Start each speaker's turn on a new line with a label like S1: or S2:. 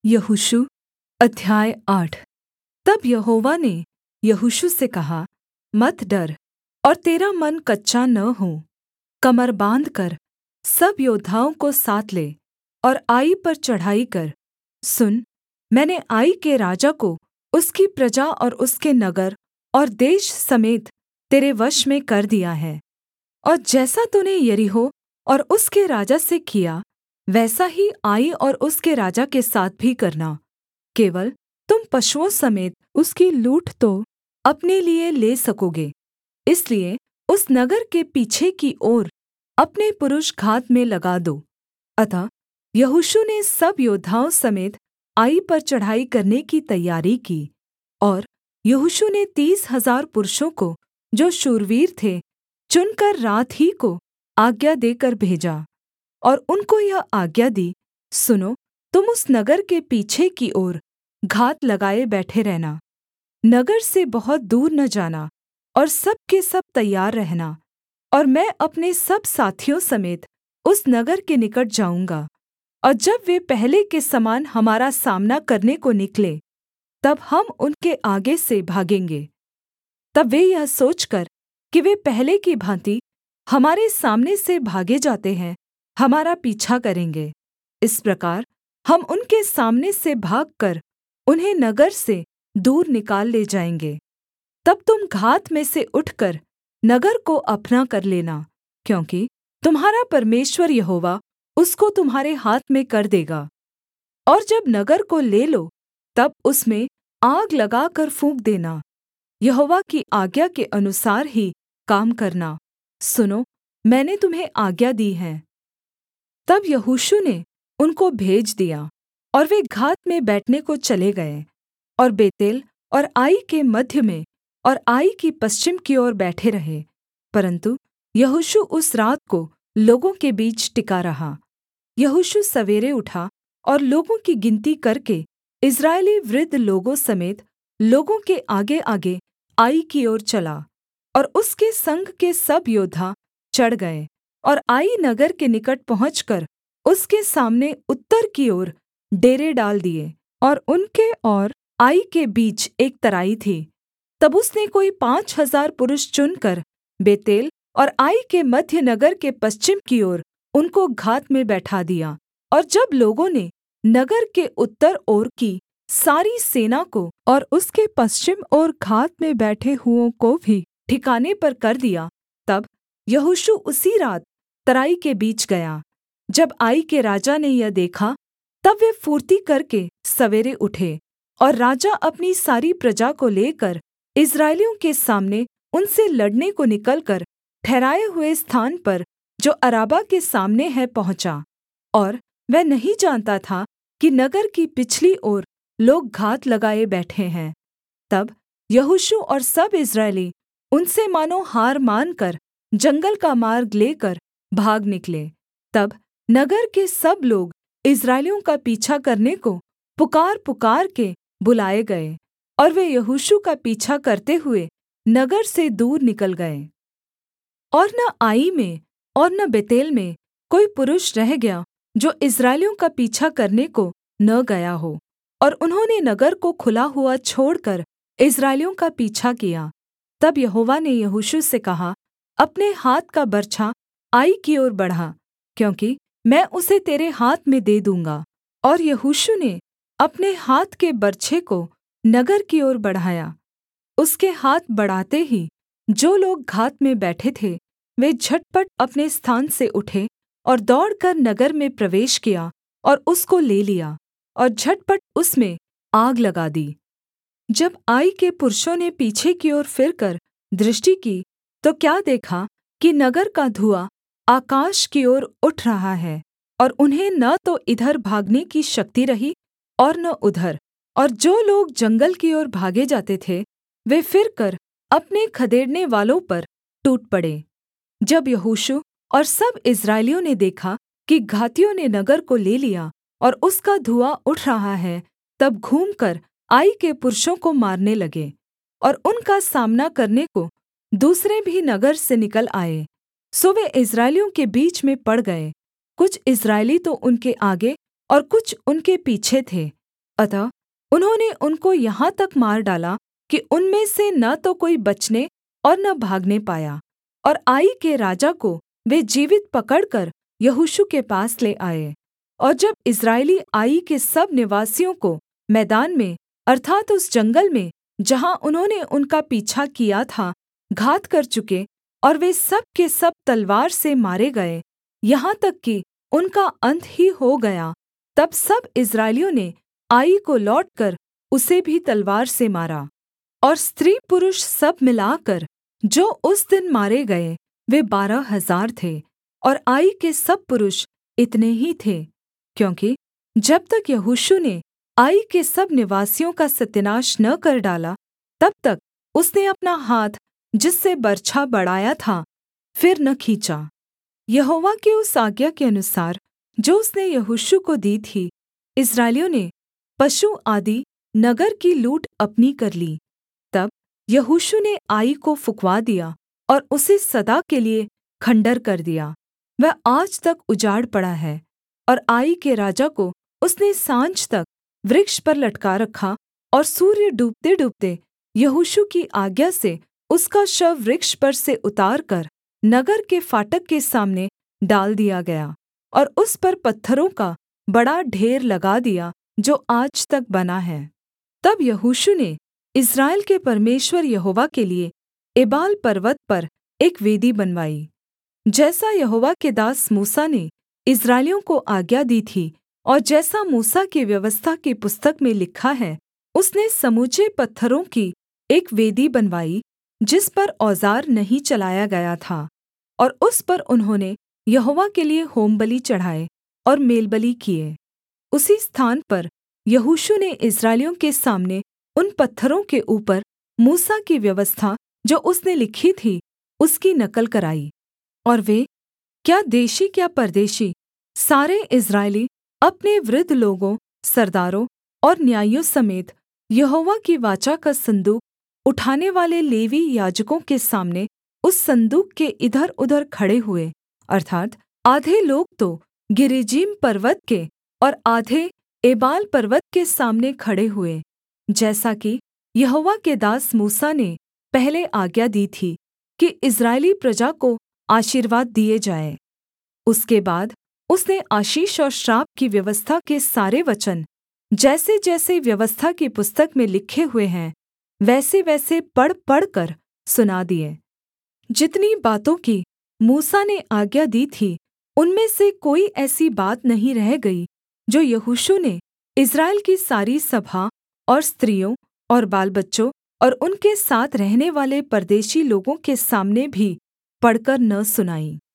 S1: यहोशू अध्याय 8। तब यहोवा ने यहोशू से कहा, मत डर और तेरा मन कच्चा न हो। कमर बाँधकर सब योद्धाओं को साथ ले और आई पर चढ़ाई कर। सुन, मैंने आई के राजा को उसकी प्रजा और उसके नगर और देश समेत तेरे वश में कर दिया है। और जैसा तूने यरीहो और उसके राजा से किया, वैसा ही आई और उसके राजा के साथ भी करना। केवल तुम पशुओं समेत उसकी लूट तो अपने लिए ले सकोगे। इसलिए उस नगर के पीछे की ओर अपने पुरुष घात में लगा दो। अतः यहोशू ने सब योद्धाओं समेत आई पर चढ़ाई करने की तैयारी की। और यहोशू ने 30,000 पुरुषों को, जो शूरवीर थे, चुनकर रात ही को आज्ञा देकर भेजा और उनको यह आज्ञा दी, सुनो, तुम उस नगर के पीछे की ओर घात लगाए बैठे रहना। नगर से बहुत दूर न जाना और सब के सब तैयार रहना। और मैं अपने सब साथियों समेत उस नगर के निकट जाऊँगा। और जब वे पहले के समान हमारा सामना करने को निकले, तब हम उनके आगे से भागेंगे। तब वे यह सोचकर कि वे पहले की भाँति हमारे सामने से भागे जाते हैं, हमारा पीछा करेंगे। इस प्रकार हम उनके सामने से भागकर उन्हें नगर से दूर निकाल ले जाएँगे। तब तुम घात में से उठकर नगर को अपना कर लेना, क्योंकि तुम्हारा परमेश्वर यहोवा उसको तुम्हारे हाथ में कर देगा। और जब नगर को ले लो, तब उसमें आग लगाकर फूँक देना। यहोवा की आज्ञा के अनुसार ही काम करना। सुनो, मैंने तुम्हें आज्ञा दी है। तब यहोशू ने उनको भेज दिया और वे घात में बैठने को चले गए और बेतेल और आई के मध्य में और आई की पश्चिम की ओर बैठे रहे। परन्तु यहोशू उस रात को लोगों के बीच टिका रहा। यहोशू सवेरे उठा और लोगों की गिनती करके इस्राएली वृद्ध लोगों समेत लोगों के आगेआगे आई की ओर चला। और उसके संग के सब योद्धा चढ़ गए और आई नगर के निकट पहुँचकर उसके सामने उत्तर की ओर डेरे डाल दिए। और उनके और आई के बीच एक तराई थी। तब उसने कोई 5,000 पुरुष चुनकर बेतेल और आई के मध्य नगर के पश्चिम की ओर उनको घात में बैठा दिया। और जब लोगों ने नगर के उत्तर ओर की सारी सेना को और उसके पश्चिम ओर घात में बैठे हुओं को भी ठिकाने पर कर दिया, तब यहोशू उसी रात तराई के बीच गया। जब आई के राजा ने यह देखा, तब वे फुर्ती करके सवेरे उठे और राजा अपनी सारी प्रजा को लेकर इस्राएलियों के सामने उनसे लड़ने को निकलकर ठहराए हुए स्थान पर, जो अराबा के सामने है, पहुँचा। और वह नहीं जानता था कि नगर की पिछली ओर लोग घात लगाए बैठे हैं। तब यहोशू और सब इस्राएली उनसे मानो हार मानकर जंगल का मार्ग लेकर भाग निकले। तब नगर के सब लोग इस्राएलियों का पीछा करने को पुकार पुकार के बुलाए गए, और वे यहोशू का पीछा करते हुए नगर से दूर निकल गए। और न आई में और न बेतेल में कोई पुरुष रह गया जो इस्राएलियों का पीछा करने को न गया हो। और उन्होंने नगर को खुला हुआ छोड़कर इस्राएलियों का पीछा किया। तब यहोवा ने यहोशू से कहा, अपने हाथ का बर्छा आई की ओर बढ़ा, क्योंकि मैं उसे तेरे हाथ में दे दूँगा। और यहोशू ने अपने हाथ के बर्छे को नगर की ओर बढ़ाया। उसके हाथ बढ़ाते ही जो लोग घात में बैठे थे, वे झटपट अपने स्थान से उठे और दौड़कर नगर में प्रवेश किया और उसको ले लिया और झटपट उसमें आग लगा दी। जब आई के पुरुषों ने पीछे की ओर फिरकर दृष्टि की, तो क्या देखा कि नगर का धुआँ आकाश की ओर उठ रहा है, और उन्हें न तो इधर भागने की शक्ति रही और न उधर। और जो लोग जंगल की ओर भागे जाते थे, वे फिरकर अपने खदेड़ने वालों पर टूट पड़े। जब यहोशू और सब इस्राएलियों ने देखा कि घातियों ने नगर को ले लिया और उसका धुआँ उठ रहा है, तब घूमकर आई के पुरुषों को मारने लगे। और उनका सामना करने को दूसरे भी नगर से निकल आए। सो वे इस्राएलियों के बीच में पड़ गए। कुछ इस्राएली तो उनके आगे और कुछ उनके पीछे थे। अतः उन्होंने उनको यहाँ तक मार डाला कि उनमें से न तो कोई बचने और न भागने पाया। और आई के राजा को वे जीवित पकड़कर यहोशू के पास ले आए। और जब इस्राएली आई के सब निवासियों को मैदान में अर्थात् उस जंगल में जहाँ उन्होंने उनका पीछा किया था घात कर चुके, और वे सब के सब तलवार से मारे गए, यहाँ तक कि उनका अंत ही हो गया, तब सब इस्राएलियों ने आई को लौटकर उसे भी तलवार से मारा। और स्त्री पुरुष सब मिलाकर जो उस दिन मारे गए वे 12,000 थे। और आई के सब पुरुष इतने ही थे, क्योंकि जब तक यहोशू ने आई के सब निवासियों का सत्यानाश न कर डाला, तब तक उसने अपना हाथ जिससे बर्छा बढ़ाया था फिर न खींचा। यहोवा की उस आज्ञा के अनुसार जो उसने यहोशू को दी थी, इस्राएलियों ने पशु आदि नगर की लूट अपनी कर ली। तब यहोशू ने आई को फुँकवा दिया और उसे सदा के लिए खण्डहर कर दिया। वह आज तक उजाड़ पड़ा है। और आई के राजा को उसने साँझ तक वृक्ष पर लटका रखा, और सूर्य डूबते-डूबते यहोशू की आज्ञा से उसका शव वृक्ष पर से उतारकर नगर के फाटक के सामने डाल दिया गया, और उस पर पत्थरों का बड़ा ढेर लगा दिया जो आज तक बना है। तब यहोशू ने इस्राएल के परमेश्वर यहोवा के लिए एबाल पर्वत पर एक वेदी बनवाई, जैसा यहोवा के दास मूसा ने इस्राएलियों को आज्ञा दी थी, और जैसा मूसा की व्यवस्था की पुस्तक में लिखा है। उसने समूचे पत्थरों की एक वेदी बनवाई जिस पर औज़ार नहीं चलाया गया था, और उस पर उन्होंने यहोवा के लिए होमबलि चढ़ाए और मेलबलि किए। उसी स्थान पर यहोशू ने इस्राएलियों के सामने उन पत्थरों के ऊपर मूसा की व्यवस्था जो उसने लिखी थी उसकी नकल कराई। और वे, क्या देशी क्या परदेशी, सारे इस्राएली अपने वृद्ध लोगों, सरदारों और न्यायियों समेत यहोवा की वाचा का सन्दूक उठानेवाले लेवीय याजकों के सामने उस सन्दूक के इधरउधर खड़े हुए, अर्थात् आधे लोग तो गिरिज्जीम पर्वत के और आधे एबाल पर्वत के सामने खड़े हुए, जैसा कि यहोवा के दास मूसा ने पहले आज्ञा दी थी कि इस्राएली प्रजा को आशीर्वाद दिए जाएँ। उसके बाद उसने आशीष और श्राप की व्यवस्था के सारे वचन जैसे-जैसे व्यवस्था की पुस्तक में लिखे हुए हैं वैसे-वैसे पढ़ पढ़कर सुना दिए। जितनी बातों की मूसा ने आज्ञा दी थी, उनमें से कोई ऐसी बात नहीं रह गई जो यहोशू ने इस्राएल की सारी सभा और स्त्रियों और बालबच्चों और उनके साथ रहनेवाले परदेशी लोगों के सामने भी पढ़कर न सुनाई।